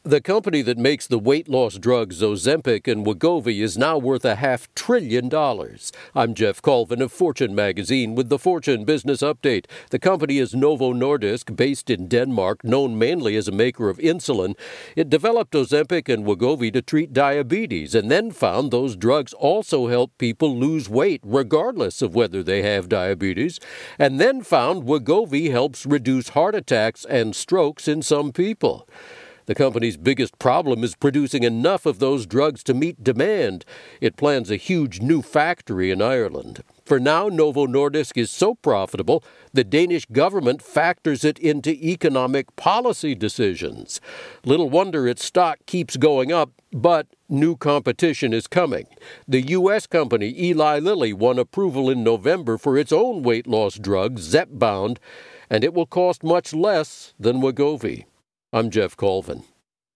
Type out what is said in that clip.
The company that makes the weight loss drugs Ozempic and Wegovy is now worth $500 billion. I'm Jeff Colvin of Fortune magazine with the Fortune Business Update. The company is Novo Nordisk, based in Denmark, known mainly as a maker of insulin. It developed Ozempic and Wegovy to treat diabetes and then found those drugs also help people lose weight regardless of whether they have diabetes, and then found Wegovy helps reduce heart attacks and strokes in some people. The company's biggest problem is producing enough of those drugs to meet demand. It plans a huge new factory in Ireland. For now, Novo Nordisk is so profitable, the Danish government factors it into economic policy decisions. Little wonder its stock keeps going up, but new competition is coming. The U.S. company Eli Lilly won approval in November for its own weight loss drug, Zepbound, and it will cost much less than Wegovy. I'm Jeff Colvin.